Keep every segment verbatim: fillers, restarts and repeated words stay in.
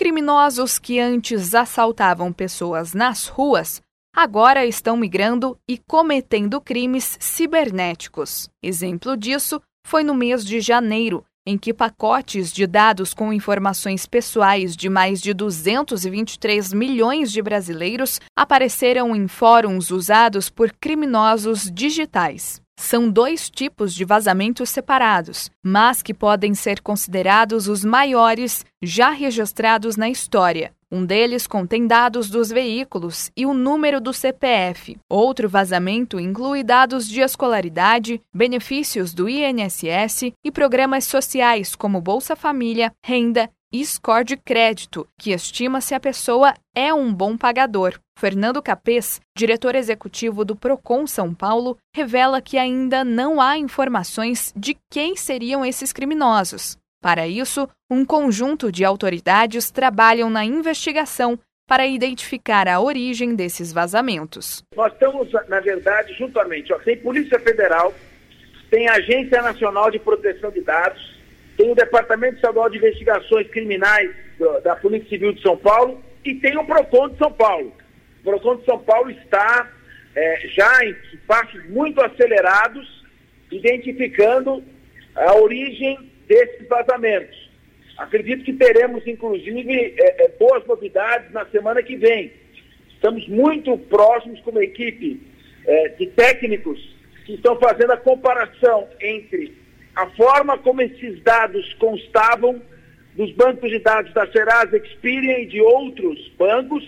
Criminosos que antes assaltavam pessoas nas ruas agora estão migrando e cometendo crimes cibernéticos. Exemplo disso foi no mês de janeiro, em que pacotes de dados com informações pessoais de mais de duzentos e vinte e três milhões de brasileiros apareceram em fóruns usados por criminosos digitais. São dois tipos de vazamentos separados, mas que podem ser considerados os maiores já registrados na história. Um deles contém dados dos veículos e o número do C P F. Outro vazamento inclui dados de escolaridade, benefícios do I N S S e programas sociais como Bolsa Família, renda e score de crédito, que estima se a pessoa é um bom pagador. Fernando Capês, diretor executivo do Procon São Paulo, revela que ainda não há informações de quem seriam esses criminosos. Para isso, um conjunto de autoridades trabalham na investigação para identificar a origem desses vazamentos. Nós estamos, na verdade, juntamente, ó, tem Polícia Federal, tem a Agência Nacional de Proteção de Dados, tem o Departamento Estadual de Investigações Criminais do, da Polícia Civil de São Paulo e tem o Procon de São Paulo. O Procon de São Paulo está é, já em passos muito acelerados, identificando a origem desses vazamentos. Acredito que teremos, inclusive, é, é, boas novidades na semana que vem. Estamos muito próximos com uma equipe é, de técnicos que estão fazendo a comparação entre a forma como esses dados constavam dos bancos de dados da Serasa, Experian e de outros bancos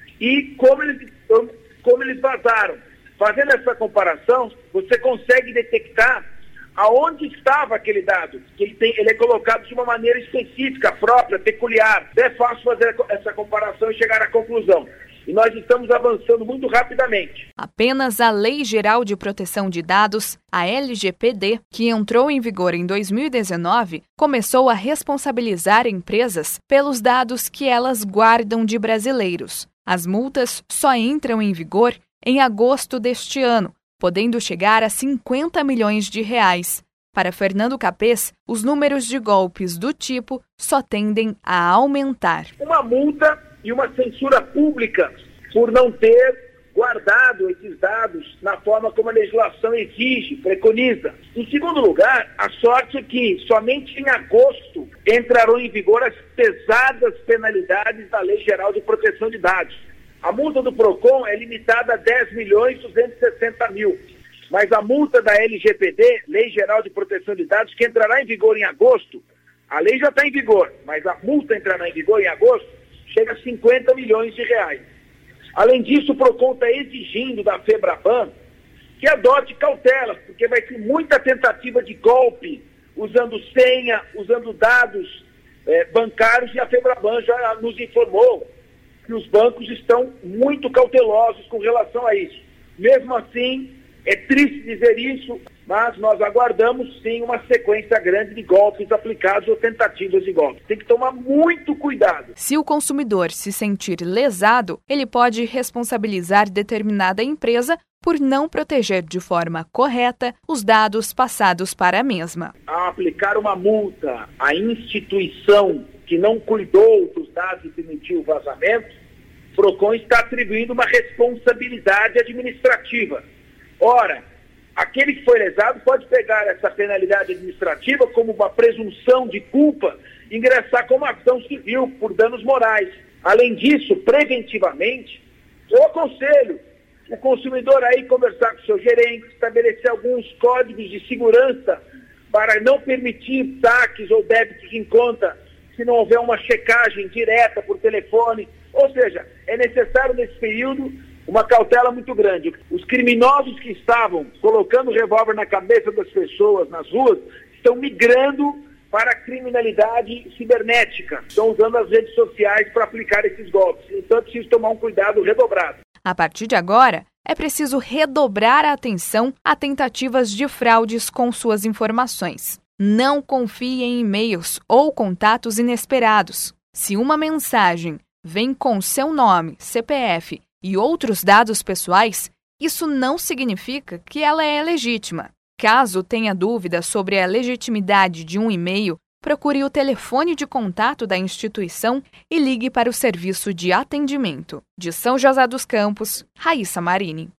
e como eles, como eles vazaram. Fazendo essa comparação, você consegue detectar aonde estava aquele dado, que ele, tem, ele é colocado de uma maneira específica, própria, peculiar. É fácil fazer essa comparação e chegar à conclusão. E nós estamos avançando muito rapidamente. Apenas a Lei Geral de Proteção de Dados, a L G P D, que entrou em vigor em dois mil e dezenove, começou a responsabilizar empresas pelos dados que elas guardam de brasileiros. As multas só entram em vigor em agosto deste ano, podendo chegar a cinquenta milhões de reais. Para Fernando Capês, os números de golpes do tipo só tendem a aumentar. Uma multa e uma censura pública por não ter guardado esses dados na forma como a legislação exige, preconiza. Em segundo lugar, a sorte é que somente em agosto entrarão em vigor as pesadas penalidades da Lei Geral de Proteção de Dados. A multa do Procon é limitada a dez milhões duzentos e sessenta mil, mas a multa da L G P D, Lei Geral de Proteção de Dados, que entrará em vigor em agosto, a lei já está em vigor, mas a multa entrará em vigor em agosto, chega a cinquenta milhões de reais. Além disso, o Procon está exigindo da FEBRABAN que adote cautelas, porque vai ter muita tentativa de golpe, usando senha, usando dados eh, bancários, e a FEBRABAN já nos informou que os bancos estão muito cautelosos com relação a isso. Mesmo assim, é triste dizer isso, mas nós aguardamos sim uma sequência grande de golpes aplicados ou tentativas de golpe. Tem que tomar muito cuidado. Se o consumidor se sentir lesado, ele pode responsabilizar determinada empresa por não proteger de forma correta os dados passados para a mesma. Ao aplicar uma multa à instituição que não cuidou dos dados e permitiu o vazamento, o Procon está atribuindo uma responsabilidade administrativa. Ora, aquele que foi lesado pode pegar essa penalidade administrativa como uma presunção de culpa e ingressar com uma ação civil por danos morais. Além disso, preventivamente, eu aconselho o consumidor aí conversar com o seu gerente, estabelecer alguns códigos de segurança para não permitir saques ou débitos em conta se não houver uma checagem direta por telefone. Ou seja, é necessário nesse período uma cautela muito grande. Os criminosos que estavam colocando revólver na cabeça das pessoas nas ruas estão migrando para a criminalidade cibernética. Estão usando as redes sociais para aplicar esses golpes. Então é preciso tomar um cuidado redobrado. A partir de agora, é preciso redobrar a atenção a tentativas de fraudes com suas informações. Não confie em e-mails ou contatos inesperados. Se uma mensagem vem com seu nome, C P F e outros dados pessoais, isso não significa que ela é legítima. Caso tenha dúvida sobre a legitimidade de um e-mail, procure o telefone de contato da instituição e ligue para o serviço de atendimento. De São José dos Campos, Raíssa Marini.